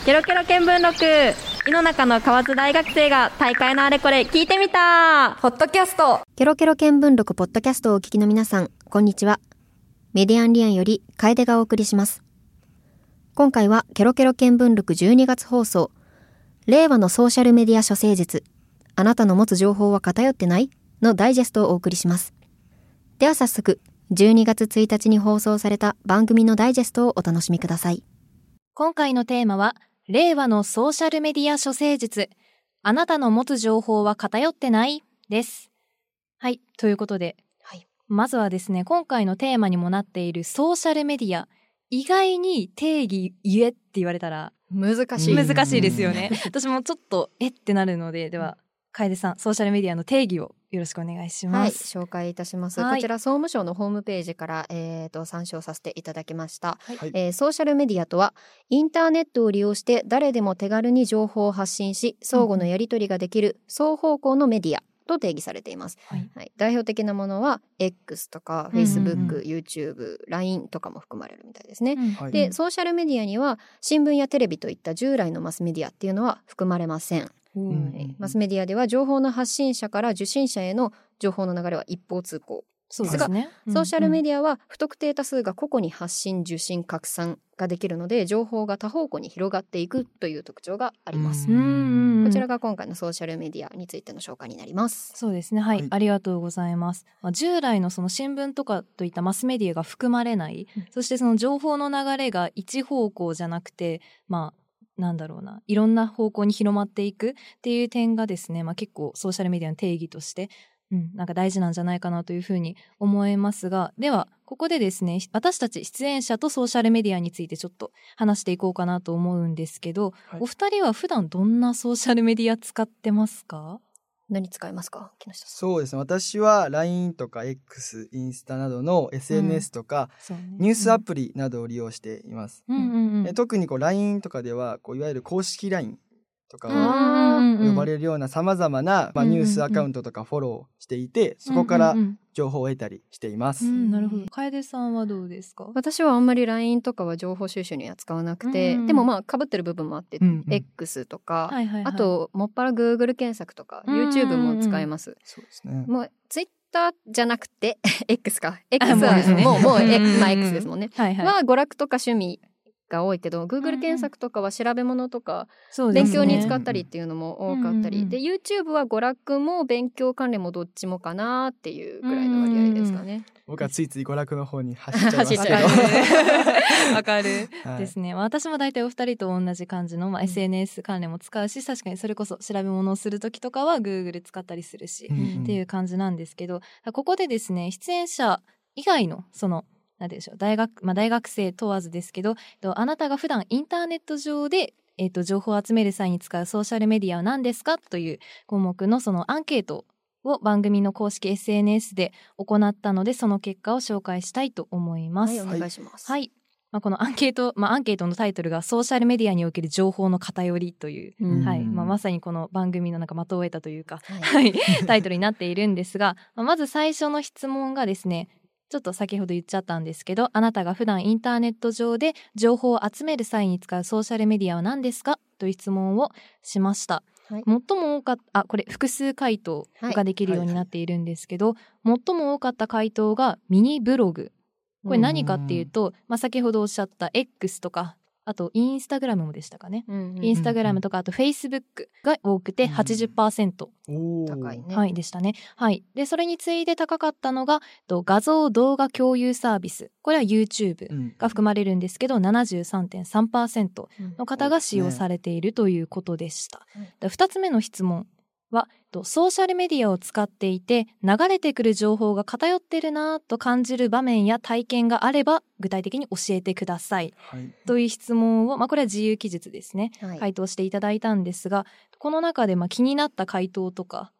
ケロケロ見聞録、井の中の河津大学生が大会のあれこれ聞いてみたポッドキャスト。 ケロケロ見聞録ポッドキャストをお聞きの皆さん、こんにちは。メディアンリアンより楓がお送りします。今回はケロケロ見聞録12月放送、令和のソーシャルメディア処世術、あなたの持つ情報は偏ってないのダイジェストをお送りします。では早速、12月1日に放送された番組のダイジェストをお楽しみください。 今回のテーマは、令和のソーシャルメディア処世術、あなたの持つ情報は偏ってないです。はい、ということで、まずはですね、今回のテーマにもなっているソーシャルメディア、意外に定義言えって言われたら難しいですよね。私もちょっとってなるので、では楓さん、ソーシャルメディアの定義をよろしくお願いします。 はい、紹介いたします。 はい、 こちら総務省のホームページから、参照させていただきました、 はい。 ソーシャルメディアとはインターネットを利用して誰でも手軽に情報を発信し、相互のやり取りができる双方向のメディアと定義されています。代表的なものは X とか Facebook、YouTube、LINE とかも含まれるみたいですね。で、ソーシャルメディアには新聞やテレビといった従来のマスメディアっていうのは含まれません。マスメディアでは情報の発信者から受信者への情報の流れは一方通行ですが、ソーシャルメディアは不特定多数が個々に発信、受信、拡散ができるので、情報が多方向に広がっていくという特徴があります。こちらが今回のソーシャルメディアについての紹介になります。 そうですね、はい、ありがとうございます。従来のその新聞とかといったマスメディアが含まれない、そしてその情報の流れが一方向じゃなくて、いろんな方向に広まっていくっていう点がですね、結構ソーシャルメディアの定義として大事なんじゃないかなというふうに思いますが、ではここでですね、私たち出演者とソーシャルメディアについてちょっと話していこうかなと思うんですけど、お二人は普段どんなソーシャルメディア使ってますか？ 何使いますか？木下さん。 そうですね、私は LINE とか X、インスタなどの SNS とか、ニュースアプリなどを利用しています。特にLINE とかではいわゆる公式 LINEとか呼ばれるようなさまざまなニュースアカウントとかフォローしていて、そこから情報を得たりしています。 なるほど。楓さんはどうですか？ 私はあんまり LINE とかは情報収集には使わなくて、でも被ってる部分もあって、X とか、あともっぱら Google 検索とか YouTube も使えます。 そうですね。 もう Twitter じゃなくてX か。X はもうX ですもんね。は娯楽とか趣味が多いけど、 Google 検索とかは調べ物とか勉強に使ったりっていうのも多かったりで、YouTube は娯楽も勉強関連もどっちもかなっていうぐらいの割合ですかね。 僕はついつい娯楽の方に走っちゃいますけどわかるですね。私も大体お二人と同じ感じの、SNS 関連も使うし、確かにそれこそ調べ物をする時とかは Google 使ったりするし、っていう感じなんですけど、ここでですね、出演者以外のなんでしょう、大学生問わずですけど、あなたが普段インターネット上で、情報を集める際に使うソーシャルメディアは何ですかという項目のそのアンケートを番組の公式 SNS で行ったので、その結果を紹介したいと思います。 はい、お願いします。 はい。このアンケートのタイトルがソーシャルメディアにおける情報の偏りという、まさにこの番組の的を得たというか、タイトルになっているんですが、まず最初の質問がですね、ちょっと先ほど言っちゃったんですけど、あなたが普段インターネット上で情報を集める際に使うソーシャルメディアは何ですかという質問をしました。最も多かったこれ複数回答ができるようになっているんですけど、最も多かった回答がミニブログ。これ何かっていうと、先ほどおっしゃった X とか、あとインスタグラムもでしたかね。インスタグラムとかあと Facebook が多くて 80%、 高いね。 でしたね。でそれに次いで高かったのが画像動画共有サービス、これは YouTube が含まれるんですけど、73.3% の方が使用されているということでした。2つ目の質問は、ソーシャルメディアを使っていて流れてくる情報が偏ってるなと感じる場面や体験があれば具体的に教えてください、という質問を、これは自由記述ですね、回答していただいたんですが、この中で気になった回答とか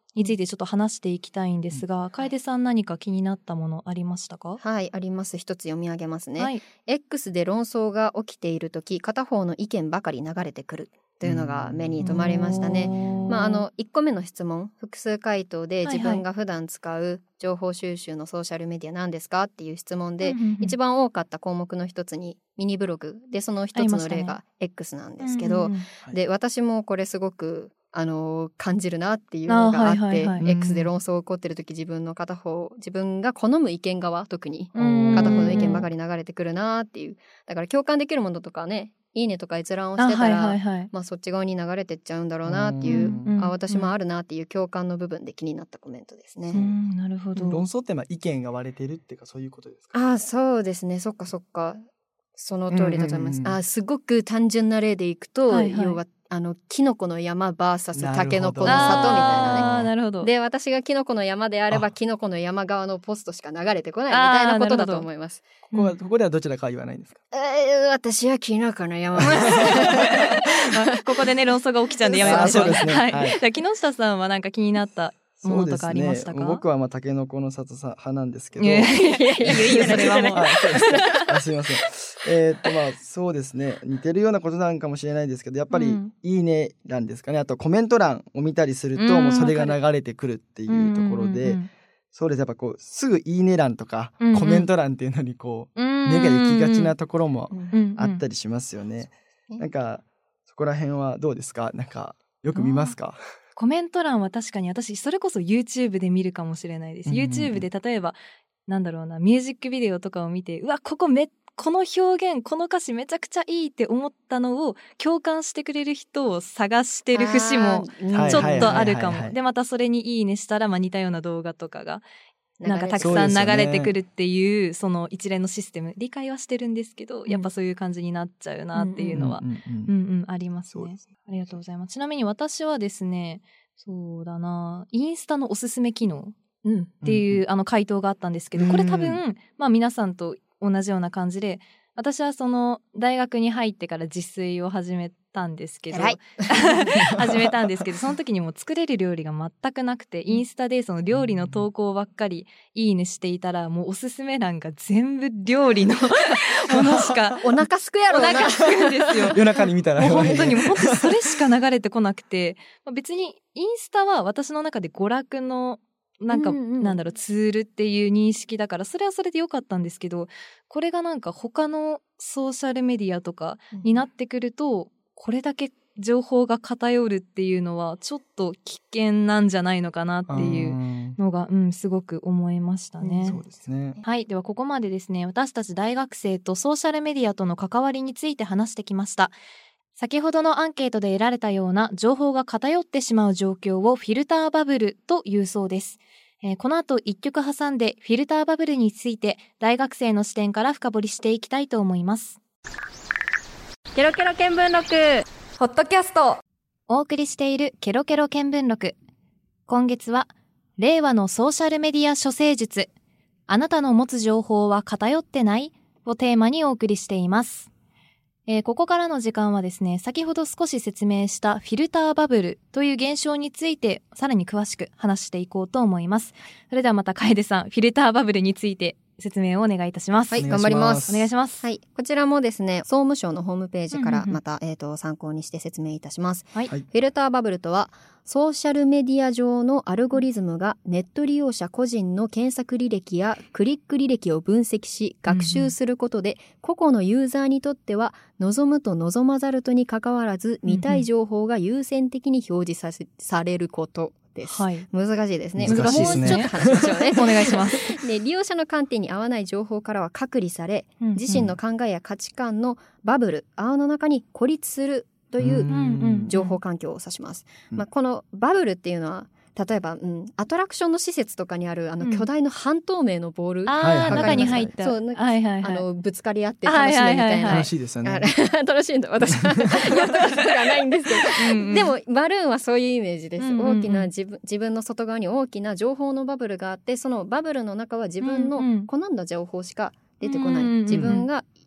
についてちょっと話していきたいんですが、楓さん何か気になったものありましたか？ はい、あります。一つ読み上げますね、 はい、 X で論争が起きているとき、片方の意見ばかり流れてくるというのが目に留まりましたね。1個目の質問、複数回答で自分が普段使う情報収集のソーシャルメディア何ですかっていう質問で、一番多かった項目の一つにミニブログで、その一つの例が X なんですけど、で私もこれすごく感じるなっていうのがあって、X で論争起こってる時、自分が好む意見側、特に片方の意見ばかり流れてくるなっていう、だから共感できるものとかね、いいねとか閲覧をしてたら、そっち側に流れてっちゃうんだろうなっていう、私もあるなっていう共感の部分で気になったコメントですね。 なるほど。 論争って意見が割れてるっていうか、そういうことですか？ そうですね、そっかその通りだと思います。すごく単純な例でいくと、要はキノコの山 VS タケノコの里みたいなね。 なるほど。 で、私がキノコの山であればキノコの山側のポストしか流れてこないみたいなことだと思います。 ここではどちらかは言わないんですか？ 私はキノコの山ですここでね論争が起きちゃうんでやめましょう。 そうですね。はい。 じゃあ木下さんはなんか気になったものとかありましたか？ 僕はタケノコの里派なんですけど。 いいよそれはもう。 すいません。そうですね、似てるようなことなんかもしれないですけど、やっぱりいいね欄ですかね。あとコメント欄を見たりすると、もうそれが流れてくるっていうところで、そうです。やっぱすぐいいね欄とかコメント欄っていうのに目が行きがちなところもあったりしますよね。なんかそこら辺はどうですか？なんかよく見ますか？ コメント欄は確かに私それこそ YouTube で見るかもしれないです。YouTube で例えばミュージックビデオとかを見て、うわこの表現この歌詞めちゃくちゃいいって思ったのを共感してくれる人を探してる節もちょっとあるかも。でまたそれにいいねしたら、似たような動画とかがなんかたくさん流れてくるっていうその一連のシステム、理解はしてるんですけど、やっぱそういう感じになっちゃうなっていうのはありますね。ありがとうございます。ちなみに私はですね、そうだな、インスタのおすすめ機能っていう回答があったんですけど、これ多分皆さんと同じような感じで、私はその大学に入ってから自炊を始めたんですけどその時にもう作れる料理が全くなくて、インスタでその料理の投稿ばっかりいいねしていたら、もうおすすめ欄が全部料理のものしかお腹すくやろうな。 お腹すくんですよ。 夜中に見たらもう本当にそれしか流れてこなくて、別にインスタは私の中で娯楽のツールっていう認識だから、それはそれで良かったんですけど、これがなんか他のソーシャルメディアとかになってくると、これだけ情報が偏るっていうのはちょっと危険なんじゃないのかなっていうのが、すごく思いましたね。 そうですね。 はい、ではここまでですね、私たち大学生とソーシャルメディアとの関わりについて話してきました。先ほどのアンケートで得られたような情報が偏ってしまう状況をフィルターバブルというそうです。この後一曲挟んでフィルターバブルについて大学生の視点から深掘りしていきたいと思います。 ケロケロ見聞録ポッドキャスト、 お送りしているケロケロ見聞録。今月は令和のソーシャルメディア処世術、あなたの持つ情報は偏ってない？をテーマにお送りしています。ここからの時間はですね、先ほど少し説明したフィルターバブルという現象についてさらに詳しく話していこうと思います。それではまた楓さん、フィルターバブルについて説明をお願いいたします。 はい、頑張ります。 お願いします。 はい、こちらもですね、総務省のホームページからまた、参考にして説明いたします。 はい、 フィルターバブルとは、ソーシャルメディア上のアルゴリズムがネット利用者個人の検索履歴やクリック履歴を分析し学習することで、個々のユーザーにとっては望むと望まざるとにかかわらず見たい情報が優先的に表示されることです。 はい、 難しいですね。 難しいですね。 もうちょっと話しましょうね。 お願いします。 で、利用者の観点に合わない情報からは隔離され、自身の考えや価値観のバブル、泡の中に孤立するという情報環境を指します。このバブルっていうのは、例えば、アトラクションの施設とかにある巨大の半透明のボール、 中に入った、 ぶつかり合って楽しむみたいな、 楽しいですよね。 楽しいんだ、私はやったことがないんですけどでもバルーンはそういうイメージです。大きな自分の外側に大きな情報のバブルがあって、そのバブルの中は自分の好んだ情報しか出てこない、自分が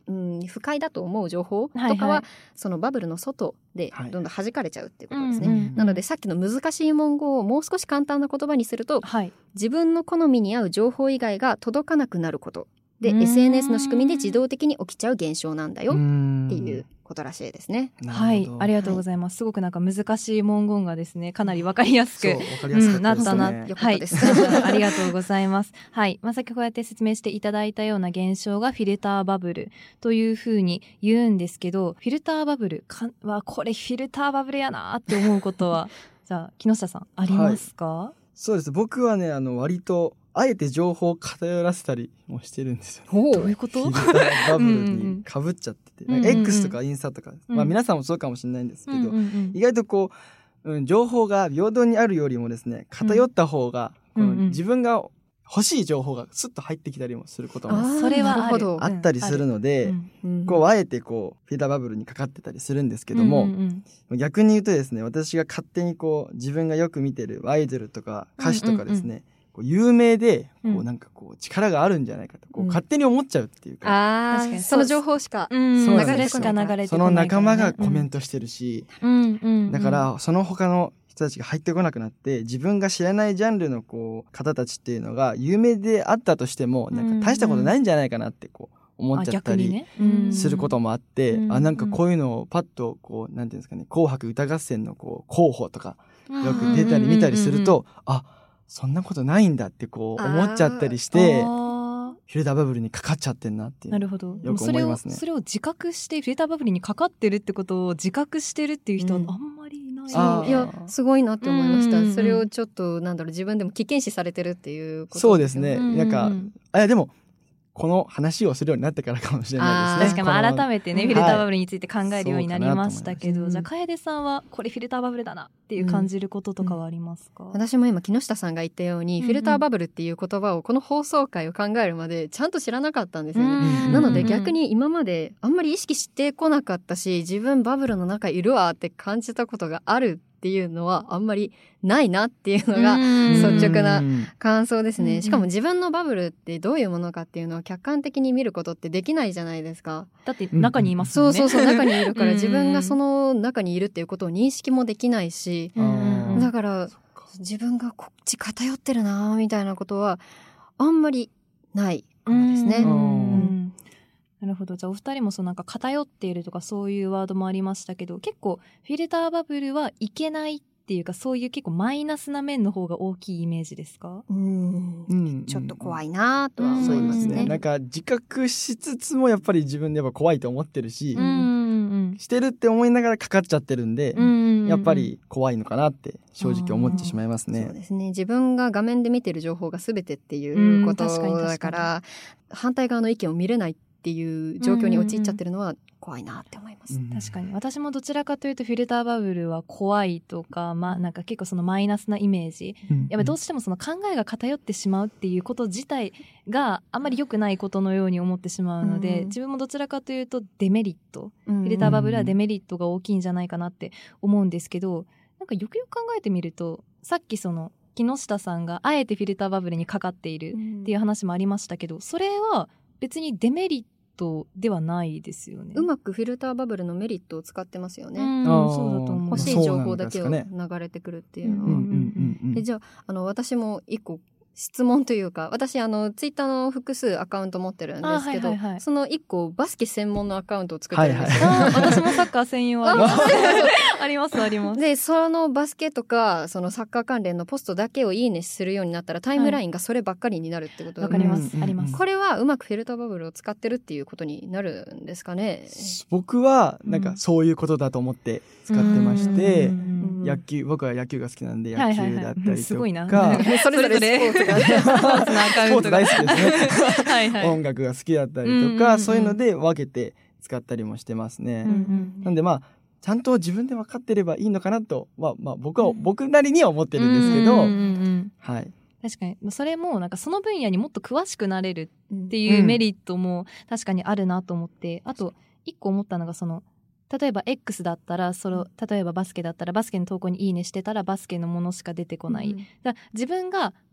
不快だと思う情報とかは、はいはい、そのバブルの外でどんどん弾かれちゃうっていうことですね、なのでさっきの難しい文言をもう少し簡単な言葉にすると、はい、自分の好みに合う情報以外が届かなくなることで SNS の仕組みで自動的に起きちゃう現象なんだよっていうことらしいですね。 はい、ありがとうございます。すごくなんか難しい文言がですね、かなりわかりやすくなったな。 よかったです。 ありがとうございます。はい、さっきこうやって説明していただいたような現象がフィルターバブルというふうに言うんですけど、フィルターバブルはこれフィルターバブルやなって思うことはじゃあ木下さんありますか？ はい、そうです。僕はね割とあえて情報を偏らせたりもしてるんですよね。 どういうこと？ フィルターバブルにかぶっちゃってて、X とかインスタとか、皆さんもそうかもしれないんですけど、意外とこう、情報が平等にあるよりもですね、偏った方が、自分が欲しい情報がスッと入ってきたりもすることもそれはあったりするので、あえてフィルターバブルにかかってたりするんですけども、逆に言うとですね、私が勝手に自分がよく見てるアイドルとか歌手とかですね、有名でなんか力があるんじゃないかと勝手に思っちゃうっていうか、 確かにその情報しか流れてこない、 その仲間がコメントしてるし、だからその他の人たちが入ってこなくなって、自分が知らないジャンルの方たちっていうのが有名であったとしてもなんか大したことないんじゃないかなって思っちゃったりすることもあって、なんかこういうのをパッとなんていうんですかね、紅白歌合戦の候補とかよく出たり見たりすると、そんなことないんだって思っちゃったりして、フィルターバブルにかかっちゃってんなっていう。 なるほど。 よく思いますね。 それを自覚してフィルターバブルにかかってるってことを自覚してるっていう人はあんまりいない。 いやすごいなって思いました。それをちょっと自分でも危険視されてるっていうこと。 そうですね。なんかでもこの話をするようになってからかもしれないですね。 確かに改めてね、フィルターバブルについて考えるようになりましたけど、じゃあ楓さんはこれフィルターバブルだなっていう感じることとかはありますか？ 私も今木下さんが言ったように、フィルターバブルっていう言葉をこの放送回を考えるまでちゃんと知らなかったんですよね。なので逆に今まであんまり意識してこなかったし、自分バブルの中いるわって感じたことがあるっていうのはあんまりないなっていうのが率直な感想ですね。しかも自分のバブルってどういうものかっていうのを客観的に見ることってできないじゃないですか。 だって中にいますもんね。 そう中にいるから自分がその中にいるっていうことを認識もできないし、だから自分がこっち偏ってるなみたいなことはあんまりないかもですね。 なるほど。じゃあお二人もなんか偏っているとかそういうワードもありましたけど、結構フィルターバブルはいけないっていうか、そういう結構マイナスな面の方が大きいイメージですか？ ちょっと怖いなとは思いますね。 なんか自覚しつつもやっぱり自分でやっぱ怖いと思ってるし、してるって思いながらかかっちゃってるんで、やっぱり怖いのかなって正直思ってしまいますね。 そうですね。自分が画面で見てる情報が全てっていうことだから、反対側の意見を見れないっていう状況に陥っちゃってるのは怖いなって思います。 確かに私もどちらかというとフィルターバブルは怖いとか、なんか結構そのマイナスなイメージ、やっぱりどうしてもその考えが偏ってしまうっていうこと自体があんまり良くないことのように思ってしまうので、自分もどちらかというとデメリット、フィルターバブルはデメリットが大きいんじゃないかなって思うんですけど、なんかよくよく考えてみると、さっきその木下さんがあえてフィルターバブルにかかっているっていう話もありましたけど、それは別にデメリットではないですよね。 うまくフィルターバブルのメリットを使ってますよね。 そうだと思う。 欲しい情報だけを流れてくるっていうのは。じゃあ私も一個質問というか、私ツイッターの複数アカウント持ってるんですけど、その一個バスケ専門のアカウントを作ってるんですよ。 私もサッカー専用ありますありますあります。 でそのバスケとかそのサッカー関連のポストだけをいいねするようになったら、タイムラインがそればっかりになるってこと。 わかります。あります。 これはうまくフィルターバブルを使ってるっていうことになるんですかね。 僕はなんかそういうことだと思って使ってまして、僕は野球が好きなんで野球だったりとか、 すごいなそれぞれスポーツがスポーツ大好きですね音楽が好きだったりとか、そういうので分けて使ったりもしてますね。なんでちゃんと自分で分かってればいいのかなと僕なりには思ってるんですけど、はい。 確かにそれもなんかその分野にもっと詳しくなれるっていうメリットも確かにあるなと思って、あと一個思ったのが、例えば X だったら例えばバスケだったらバスケの投稿にいいねしてたらバスケのものしか出てこない、だ自分が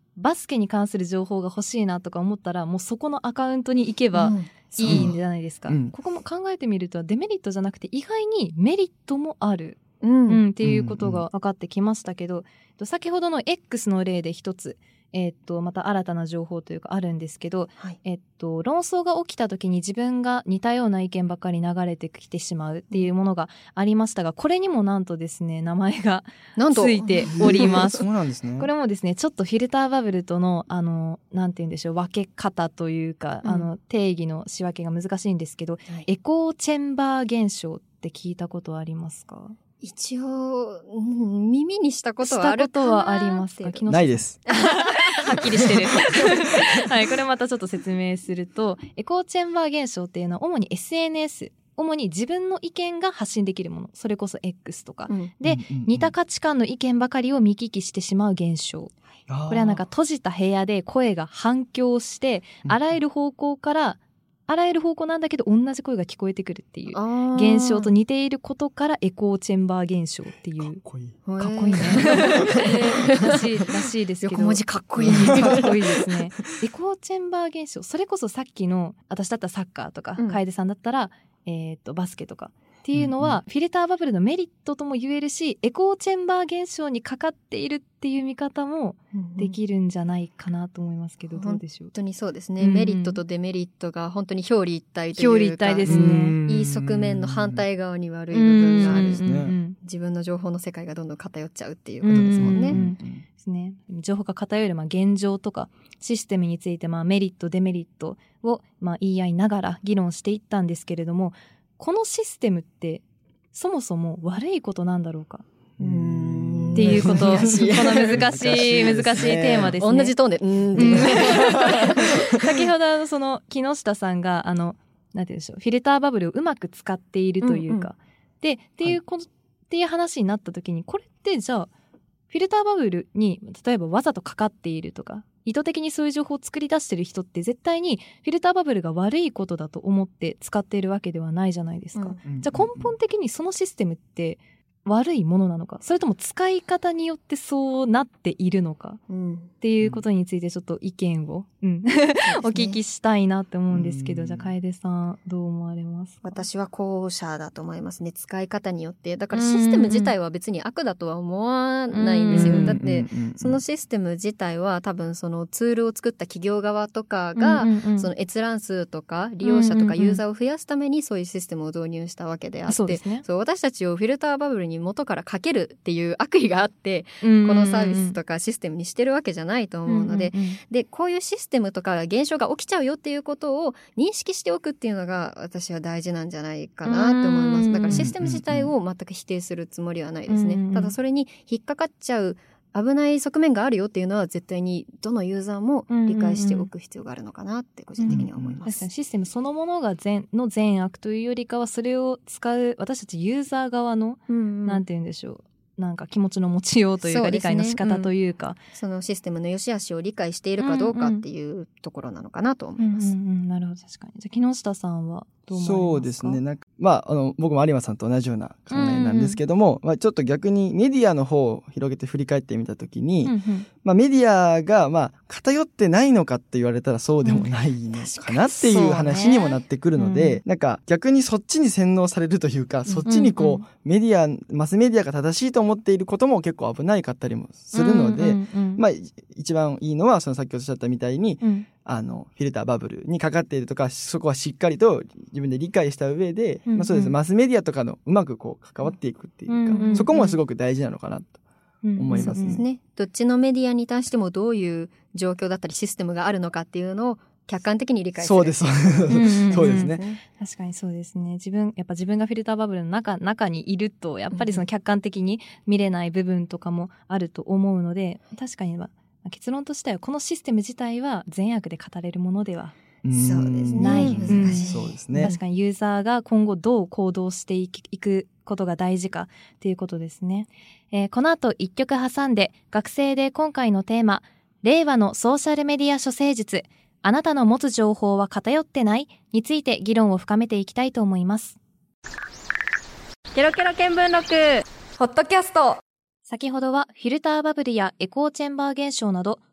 バスケに関する情報が欲しいなとか思ったらもうそこのアカウントに行けばいいんじゃないですか、ここも考えてみるとデメリットじゃなくて意外にメリットもある、っていうことが分かってきましたけど、先ほどの X の例で一つまた新たな情報というかあるんですけど、論争が起きた時に自分が似たような意見ばかり流れてきてしまうっていうものがありましたが、これにもなんとですね名前がついております。 そうなんですね。 これもですねちょっとフィルターバブルとのなんて言うんでしょう、分け方というか、定義の仕分けが難しいんですけど、エコーチェンバー現象って聞いたことありますか？ 一応、耳にしたことはあるかな。 したことはありますか？ ないです。 はっきりしてる。はい、これまたちょっと説明すると、エコーチェンバー現象っていうのは主に SNS、主に自分の意見が発信できるもの、それこそ X とか、で、似た価値観の意見ばかりを見聞きしてしまう現象。これはなんか閉じた部屋で声が反響して、あらゆる方向なんだけど同じ声が聞こえてくるっていう現象と似ていることからエコーチェンバー現象っていう。かっこいい。かっこいいね。らしいですけど。 横文字かっこいい。 かっこいいですね。エコーチェンバー現象。それこそさっきの、私だったらサッカーとか、楓さんだったら、バスケとか。っていうのは、フィルターバブルのメリットとも言えるし、エコーチェンバー現象にかかっているっていう見方もできるんじゃないかなと思いますけど、どうでしょう。 本当にそうですね、メリットとデメリットが本当に表裏一体というか、 表裏一体ですね。 いい側面の反対側に悪い部分がある、自分の情報の世界がどんどん偏っちゃうっていうことですもんね。 ですね。情報が偏る現状とかシステムについてメリットデメリットを言い合いながら議論していったんですけれども、このシステムってそもそも悪いことなんだろうかっていうこと、この難しいテーマですね。 同じトーンで先ほどその木下さんがなんて言うんでしょう、フィルターバブルをうまく使っているというか、っていう話になった時に、これってじゃあフィルターバブルに例えばわざとかかっているとか意図的にそういう情報を作り出している人って絶対にフィルターバブルが悪いことだと思って使っているわけではないじゃないですか、じゃあ根本的にそのシステムって悪いものなのか、それとも使い方によってそうなっているのか、っていうことについてちょっと意見を、お聞きしたいなって思うんですけど、じゃあ楓さんどう思われますか？ 私は後者だと思いますね。使い方によって。だからシステム自体は別に悪だとは思わないんですよ。だってそのシステム自体は多分そのツールを作った企業側とかがその閲覧数とか利用者とかユーザーを増やすためにそういうシステムを導入したわけであって、そう私たちをフィルターバブルに元からかけるっていう悪意があってこのサービスとかシステムにしてるわけじゃないと思うので、でこういうシステムとか現象が起きちゃうよっていうことを認識しておくっていうのが私は大事なんじゃないかなって思います。だからシステム自体を全く否定するつもりはないですね。ただそれに引っかかっちゃう危ない側面があるよっていうのは絶対にどのユーザーも理解しておく必要があるのかなって個人的には思います。 確かにシステムそのものが善悪というよりかは、それを使う私たちユーザー側の、なんて言うんでしょう、なんか気持ちの持ちようというか、理解の仕方というか、 そのシステムの良し悪しを理解しているかどうかっていうところなのかなと思います。 なるほど、確かに。じゃあ木下さんはどう思いますか？ そうですね、なんか僕も有馬さんと同じような考えなんですけども、ちょっと逆にメディアの方を広げて振り返ってみたときに、メディアが偏ってないのかって言われたらそうでもないのかなっていう話にもなってくるので、なんか逆にそっちに洗脳されるというか、そっちにマスメディアが正しいと思っていることも結構危ないかったりもするので、一番いいのはその先ほどおっしゃったみたいに、フィルターバブルにかかっているとか、そこはしっかりと自分で理解した上で、そうです、マスメディアとかのうまく関わっていくっていうか、そこもすごく大事なのかなと思いますね。 そうですね。どっちのメディアに対してもどういう状況だったりシステムがあるのかっていうのを客観的に理解する。 そうですそうですね。 確かにそうですね。やっぱ自分がフィルターバブルの中にいると、やっぱりその客観的に見れない部分とかもあると思うので、確かに結論としてはこのシステム自体は善悪で語れるものではそうですね。 ない。 難しい。 そうですね。 確かにユーザーが今後どう行動していくことが大事かっていうことですね。この後一曲挟んで、学生で今回のテーマ、令和のソーシャルメディア処世術、あなたの持つ情報は偏ってないについて議論を深めていきたいと思います。 ケロケロ見聞録ポッドキャスト。 先ほどはフィルターバブルやエコーチェンバー現象など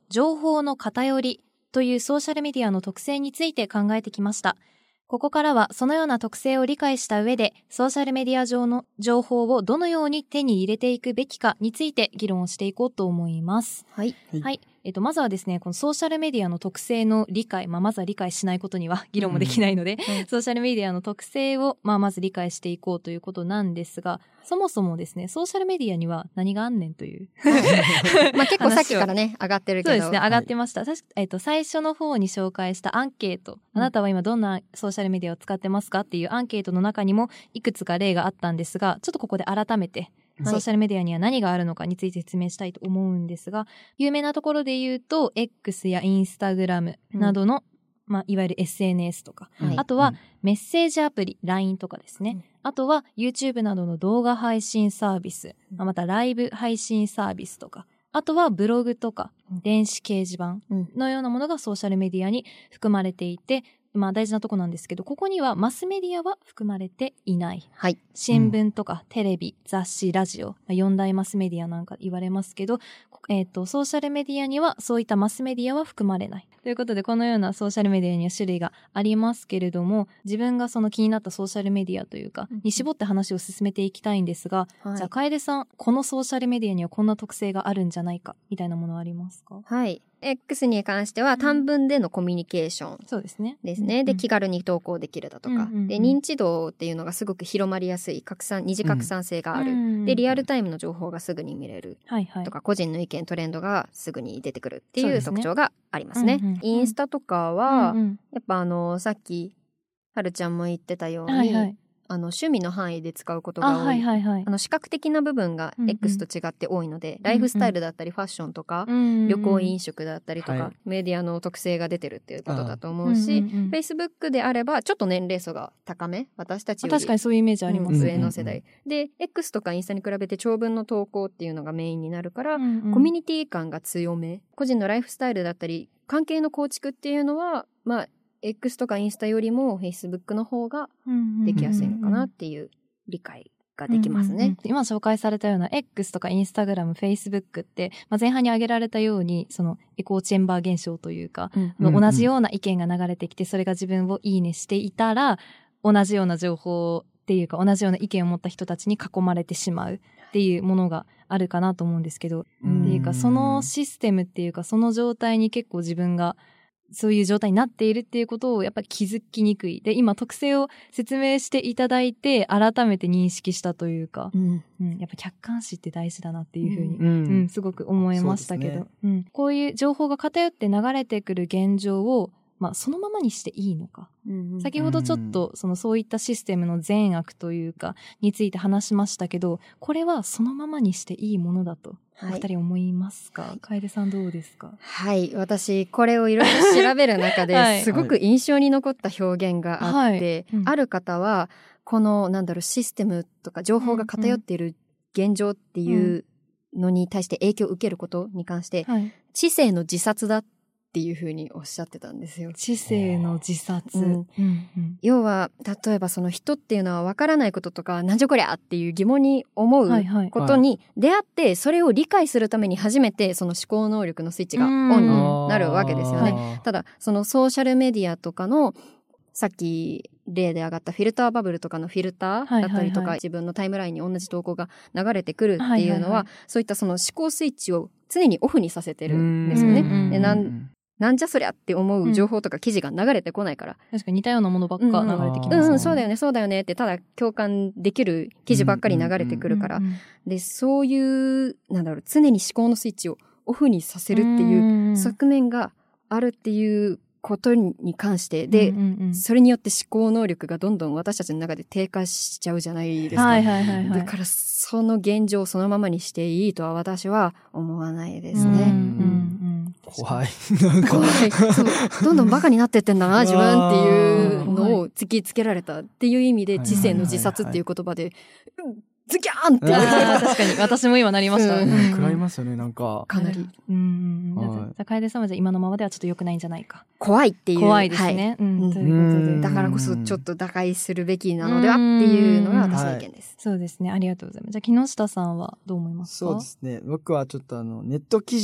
情報の偏りというソーシャルメディアの特性について考えてきました。ここからはそのような特性を理解した上で、ソーシャルメディア上の情報をどのように手に入れていくべきかについて議論をしていこうと思います。 はい。 はい。まずはですね、このソーシャルメディアの特性の理解、まずは理解しないことには議論もできないので、ソーシャルメディアの特性を、まず理解していこうということなんですが、そもそもですね、ソーシャルメディアには何があんねんという。 結構さっきからね、上がってるけど。 そうですね、上がってました。最初の方に紹介したアンケート、あなたは今どんなソーシャルメディアを使ってますかっていうアンケートの中にもいくつか例があったんですが、ちょっとここで改めて、ソーシャルメディアには何があるのかについて説明したいと思うんですが、有名なところで言うと X やインスタグラムなどの、いわゆる SNS とか、あとはメッセージアプリ LINE とかですね、あとは YouTube などの動画配信サービス、またライブ配信サービスとか、あとはブログとか電子掲示板のようなものがソーシャルメディアに含まれていて、大事なとこなんですけど、ここにはマスメディアは含まれていない。 はい。 新聞とかテレビ、雑誌、ラジオ、4大マスメディアなんか言われますけど、ソーシャルメディアにはそういったマスメディアは含まれない。ということで、このようなソーシャルメディアには種類がありますけれども、自分がその気になったソーシャルメディアというか、に絞って話を進めていきたいんですが、じゃあ、楓さん、このソーシャルメディアにはこんな特性があるんじゃないか、みたいなものはありますか？ はい。X に関しては短文でのコミュニケーション。 そうですね。 ですね。で、気軽に投稿できるだとか。で、認知度っていうのがすごく広まりやすい、二次拡散性がある。で、リアルタイムの情報がすぐに見れる。とか、個人の意見、トレンドがすぐに出てくるっていう特徴がありますね。インスタとかは、やっぱさっき、はるちゃんも言ってたように、趣味の範囲で使うことが多い。視覚的な部分が X と違って多いので、ライフスタイルだったりファッションとか、旅行飲食だったりとか、メディアの特性が出てるっていうことだと思うし、Facebook であればちょっと年齢層が高め、私たちより確かにそういうイメージあります。 上の世代。で、X とかインスタに比べて長文の投稿っていうのがメインになるから、コミュニティ感が強め、個人のライフスタイルだったり、関係の構築っていうのは、X とかインスタよりも Facebook の方ができやすいのかなっていう理解ができますね。 今紹介されたような X とかインスタグラム、Facebook って、前半に挙げられたように、そのエコーチェンバー現象というか、同じような意見が流れてきて、それが自分をいいねしていたら、同じような情報っていうか、同じような意見を持った人たちに囲まれてしまうっていうものがあるかなと思うんですけど、っていうか、そのシステムっていうか、その状態に結構自分がそういう状態になっているっていうことをやっぱり気づきにくい。で、今特性を説明していただいて、改めて認識したというか、やっぱ客観視って大事だなっていうふうに、すごく思いましたけど、こういう情報が偏って流れてくる現状を、そのままにしていいのか。先ほどちょっとそういったシステムの善悪というかについて話しましたけど、これはそのままにしていいものだとお二人思いますか？楓さんどうですか？ はい、私これをいろいろ調べる中ですごく印象に残った表現があって、ある方はこのシステムとか情報が偏っている現状っていうのに対して影響を受けることに関して、知性の自殺だっていうふうにおっしゃってたんですよ。 知性の自殺。 要は例えばその人っていうのは分からないこととかなんじゃこりゃっていう疑問に思うことに出会って、それを理解するために初めてその思考能力のスイッチがオンになるわけですよね。ただそのソーシャルメディアとかのさっき例で上がったフィルターバブルとかのフィルターだったりとか、自分のタイムラインに同じ投稿が流れてくるっていうのは、そういったその思考スイッチを常にオフにさせてるんですよね。でなんじゃそりゃって思う情報とか記事が流れてこないから。 確かに似たようなものばっか流れてきますね。 そうだよね、そうだよねってただ共感できる記事ばっかり流れてくるから。で、そういう、常に思考のスイッチをオフにさせるっていう側面があるっていうことに関して、で、それによって思考能力がどんどん私たちの中で低下しちゃうじゃないですか。だからその現状をそのままにしていいとは私は思わないですね。 怖い。 怖い。どんどんバカになってってんだな、自分っていうのを突きつけられたっていう意味で、知性の自殺っていう言葉で、ズキャーンって確かに私も今なりました。 食らいますよね、なんか。 かなり。 じゃあ楓さんはじゃあ今のままではちょっと良くないんじゃないか。 怖いっていう。 怖いですね。ということで。 だからこそちょっと打開するべきなのではっていうのが私の意見です。 そうですね。ありがとうございます。じゃあ木下さんはどう思いますか？ そうですね。僕はちょっとネット記事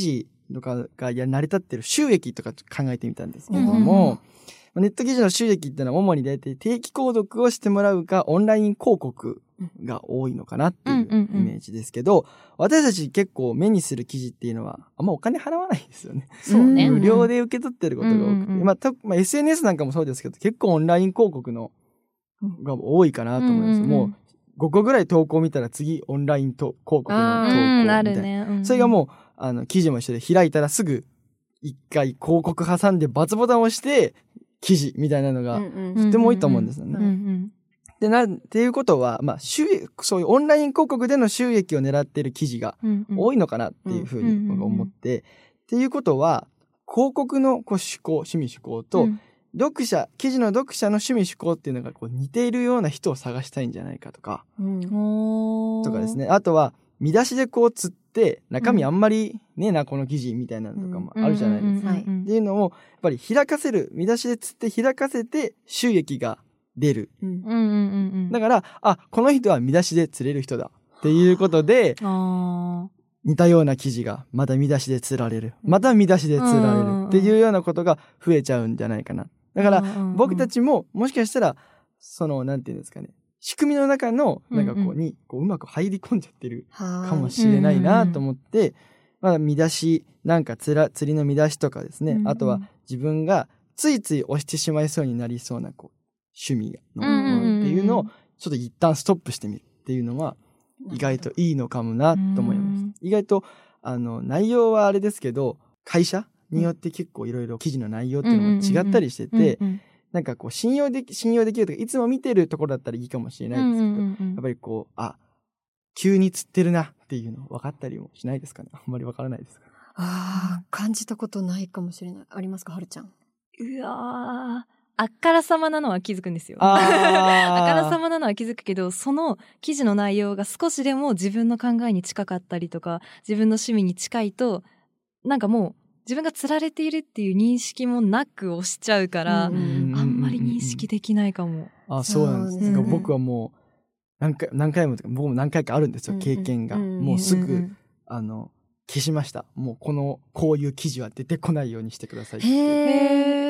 とかが成り立ってる収益とか考えてみたんですけども、ネット記事の収益っていうのは主に大体定期購読をしてもらうかオンライン広告が多いのかなっていうイメージですけど、私たち結構目にする記事っていうのはあんまお金払わないんですよね。 そうね。 無料で受け取ってることが多くて、SNS なんかもそうですけど結構オンライン広告のが多いかなと思います。もう5個ぐらい投稿見たら次オンライン広告の投稿みたいな。それがもう記事も一緒で開いたらすぐ一回広告挟んで×ボタンを押して記事みたいなのがとても多いと思うんですよね。っていうことは、そういうオンライン広告での収益を狙っている記事が多いのかなっていうふうに思って、っていうことは広告の趣向、趣味趣向と、記事の読者の趣味趣向っていうのが似ているような人を探したいんじゃないかとか、とかですね。あとは見出しで釣って中身あんまりねえなこの記事みたいなのとかもあるじゃないですか。っていうのをやっぱり開かせる、見出しで釣って開かせて収益が出る。だからこの人は見出しで釣れる人だっていうことで、似たような記事がまた見出しで釣られる、また見出しで釣られるっていうようなことが増えちゃうんじゃないかな。だから僕たちももしかしたらなんていうんですかね、仕組みの中のにうまく入り込んじゃってるかもしれないなと思って、見出し釣りの見出しとかですね、あとは自分がついつい押してしまいそうになりそうな趣味のものっていうのをちょっと一旦ストップしてみるっていうのは意外といいのかもなと思います。意外と内容はあれですけど、会社によって結構いろいろ記事の内容っていうのも違ったりしてて、信用できるとかいつも見てるところだったらいいかもしれないですけど、やっぱり急に釣ってるなっていうの分かったりもしないですかね。あんまり分からないですか。 感じたことないかもしれない。ありますか、はるちゃん。 あからさまなのは気づくんですよ。あからさまなのは気づくけど、その記事の内容が少しでも自分の考えに近かったりとか、自分の趣味に近いと、もう自分が釣られているっていう認識もなく押しちゃうから、あんまり認識できないかも。 そうなんですね。僕はもう何回も僕も何回かあるんですよ、経験が。もうすぐ消しました。もうこういう記事は出てこないようにしてくださいって。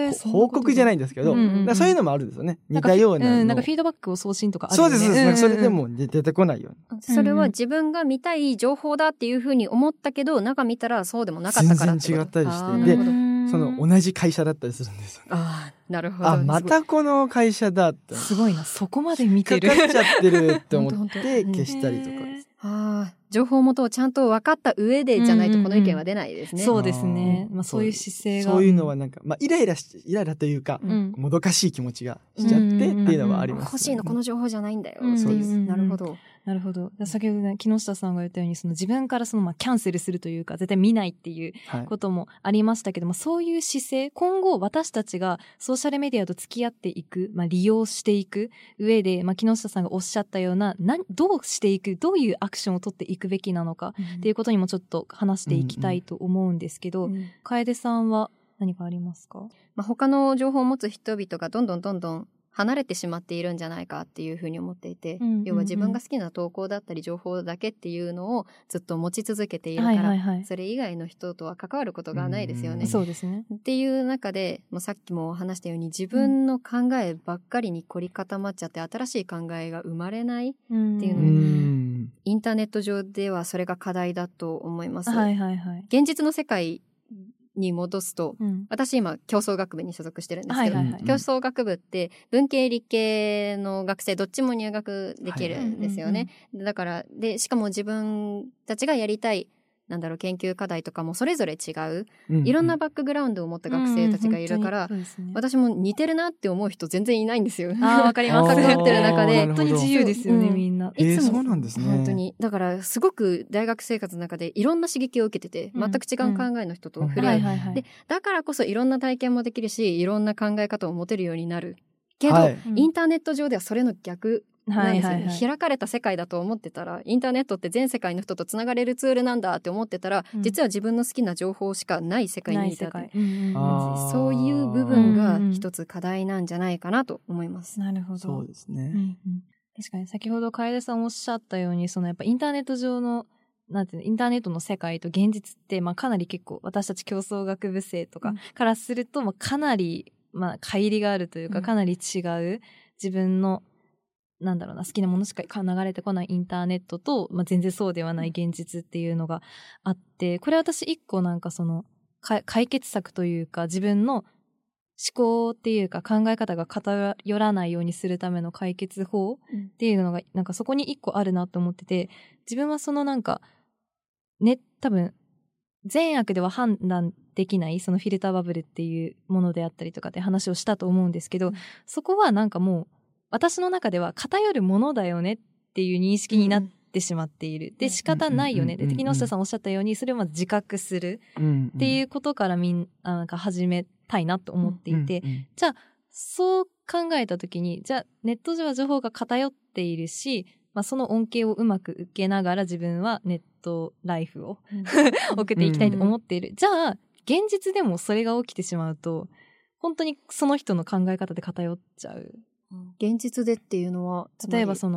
報告じゃないんですけど、そういうのもあるんですよね。似たような。 フィードバックを送信とかあるよね。 そうです。それでも出てこないように。 それは自分が見たい情報だっていうふうに思ったけど、中見たらそうでもなかったからってこと。 全然違ったりして。で、同じ会社だったりするんですよ。 なるほど。 またこの会社だって。 すごいな、そこまで見てる。 かかっちゃってるって思って消したりとかです。 情報元をちゃんと分かった上でじゃないとこの意見は出ないですね。 そうですね。そういう姿勢が。 そういうのはイライラというか、もどかしい気持ちがしちゃってっていうのはあります。 欲しいのこの情報じゃないんだよっていう。なるほど。 なるほど。先ほどね、木下さんが言ったように、自分からキャンセルするというか、絶対見ないっていうこともありましたけども、そういう姿勢、今後私たちがソーシャルメディアと付き合っていく、利用していく上で、木下さんがおっしゃったような、どうしていく、どういうアクションを取っていくべきなのか、っていうことにもちょっと話していきたいと思うんですけど、楓さんは何かありますか？ 他の情報を持つ人々がどんどん離れてしまっているんじゃないかっていうふうに思っていて、要は自分が好きな投稿だったり情報だけっていうのをずっと持ち続けているから、それ以外の人とは関わることがないですよね。 そうですね。 っていう中で、さっきも話したように自分の考えばっかりに凝り固まっちゃって新しい考えが生まれないっていうのを、インターネット上ではそれが課題だと思います。現実の世界に戻すと、私今競争学部に所属してるんですけど、競争学部って文系理系の学生どっちも入学できるんですよね。だからしかも自分たちがやりたい研究課題とかもそれぞれ違う、いろんなバックグラウンドを持った学生たちがいるから、私も似てるなって思う人全然いないんですよ。 わかります。 関わってる中で本当に自由ですよね、みんな。 いつもそうなんですね。 本当にだからすごく大学生活の中でいろんな刺激を受けてて、全く違う考えの人と触れ合う。でだからこそいろんな体験もできるし、いろんな考え方を持てるようになるけど、インターネット上ではそれの逆なんですよ。開かれた世界だと思ってたら、インターネットって全世界の人とつながれるツールなんだって思ってたら、実は自分の好きな情報しかない世界にいたって、そういう部分が一つ課題なんじゃないかなと思います。 なるほど。 そうですね。 確かに先ほど楓さんおっしゃったように、やっぱインターネット上のなんていうの、インターネットの世界と現実って、かなり結構私たち競争学部生とかからすると、かなり、乖離があるというか、かなり違う自分の、好きなものしか流れてこないインターネットと、全然そうではない現実っていうのがあって、これ私一個解決策というか、自分の思考っていうか考え方が偏らないようにするための解決法っていうのがそこに一個あるなと思ってて、自分は多分善悪では判断できないそのフィルターバブルっていうものであったりとかって話をしたと思うんですけど、そこはもう私の中では偏るものだよねっていう認識になってしまっている。で、仕方ないよね。で、木下さんおっしゃったように、それをまず自覚するっていうことから始めたいなと思っていて、じゃあ、そう考えたときに、じゃあ、ネット上は情報が偏っているし、その恩恵をうまく受けながら自分はネットライフを送っていきたいと思っている。じゃあ、現実でもそれが起きてしまうと、本当にその人の考え方で偏っちゃう。 現実でっていうのは、 例えば情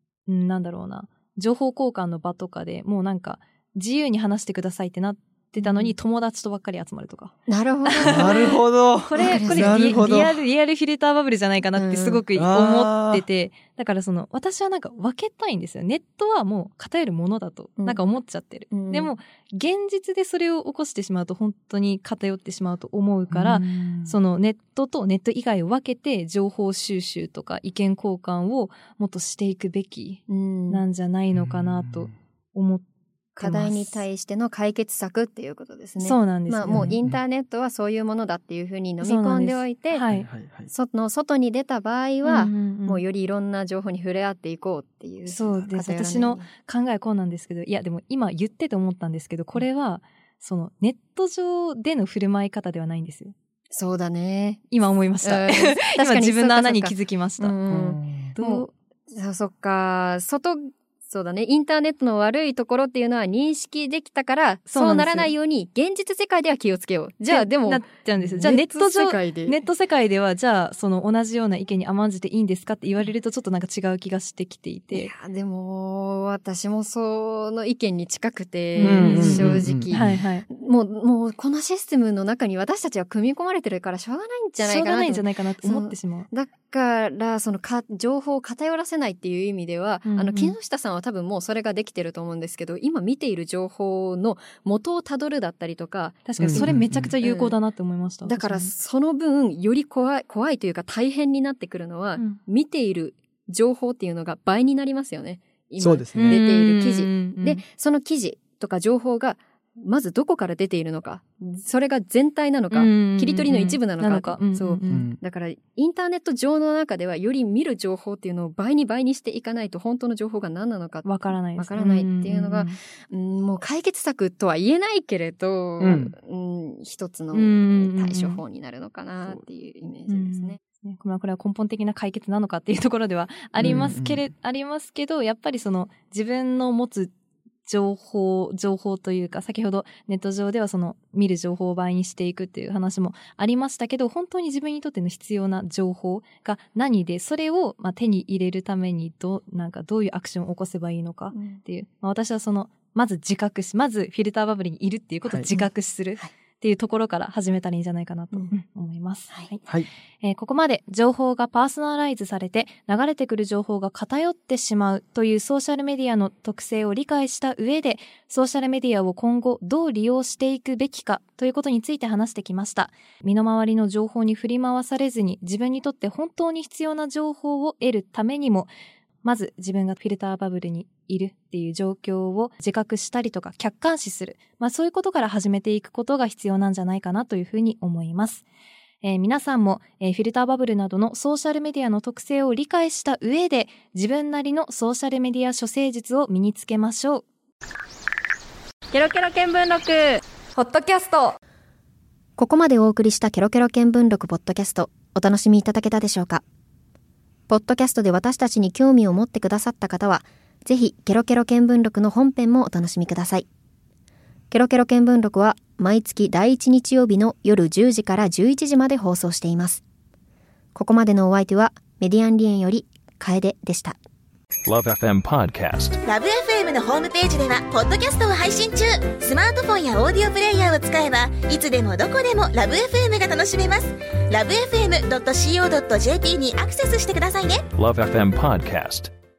報交換の場とかでもう自由に話してくださいってなってたのに、友達とばっかり集まるとか。 なるほど。 なるほど。 これリアルフィルターバブルじゃないかなってすごく思ってて、だから私は分けたいんですよ。ネットはもう偏るものだと思っちゃってる。でも現実でそれを起こしてしまうと本当に偏ってしまうと思うから、ネットとネット以外を分けて情報収集とか意見交換をもっとしていくべきなんじゃないのかなと思って、 課題に対しての解決策っていうことですね。 そうなんですよ。 もうインターネットはそういうものだっていうふうに飲み込んでおいて、外に出た場合は、もうよりいろんな情報に触れ合っていこうっていう。 そうです。私の考えこうなんですけど、いやでも今言ってて思ったんですけど、これはネット上での振る舞い方ではないんですよ。 そうだね。 今思いました。今自分の穴に気づきました。 そっか。そうだね。インターネットの悪いところっていうのは認識できたから、そうならないように、現実世界では気をつけよう。じゃあでも、 なっちゃうんですよ。じゃあネット世界では、じゃあ同じような意見に甘んじていいんですかって言われるとちょっと違う気がしてきていて。 いや、でも、私もその意見に近くて、正直。もうこのシステムの中に私たちは組み込まれてるからしょうがないんじゃないかなと。 しょうがないんじゃないかなと思ってしまう。 だから、情報を偏らせないっていう意味では、木下さんは多分もうそれができてると思うんですけど、今見ている情報の元をたどるだったりとか、 確かにそれめちゃくちゃ有効だなって思いました。 だからその分より怖いというか大変になってくるのは、見ている情報っていうのが倍になりますよね。今出ている記事で、その記事とか情報がまずどこから出ているのか、それが全体なのか、切り取りの一部なのか、だからインターネット上の中ではより見る情報っていうのを倍にしていかないと本当の情報が何なのかわからないっていうのが、もう解決策とは言えないけれど、一つの対処法になるのかなっていうイメージですね。 これは根本的な解決なのかっていうところではありますけど、やっぱり自分の持つ情報というか、先ほどネット上では見る情報を倍にしていくっていう話もありましたけど、本当に自分にとっての必要な情報が何で、それを手に入れるためにどういうアクションを起こせばいいのかっていう、私はまずフィルターバブルにいるっていうことを自覚するっていうところから始めたらいいんじゃないかなと思います。ここまで情報がパーソナライズされて流れてくる情報が偏ってしまうというソーシャルメディアの特性を理解した上で、ソーシャルメディアを今後どう利用していくべきかということについて話してきました。身の回りの情報に振り回されずに、自分にとって本当に必要な情報を得るためにも、まず自分がフィルターバブルにいるっていう状況を自覚したりとか客観視する、そういうことから始めていくことが必要なんじゃないかなというふうに思います。皆さんも、フィルターバブルなどのソーシャルメディアの特性を理解した上で、自分なりのソーシャルメディア処世術を身につけましょう。 ケロケロ見聞録ポッドキャスト。 ここまでお送りしたケロケロ見聞録ポッドキャスト、お楽しみいただけたでしょうか。ポッドキャストで私たちに興味を持ってくださった方は、ぜひケロケロ見聞録の本編もお楽しみください。ケロケロ見聞録は毎月第1日曜日の夜10時から11時まで放送しています。ここまでのお相手はメディアンリエンより楓でした。 LoveFM Podcast。 ラブ FM のホームページではポッドキャストを配信中。スマートフォンやオーディオプレイヤーを使えばいつでもどこでもラブ FM が楽しめます。ラブ FM.co.jp にアクセスしてくださいね。 LoveFM Podcast。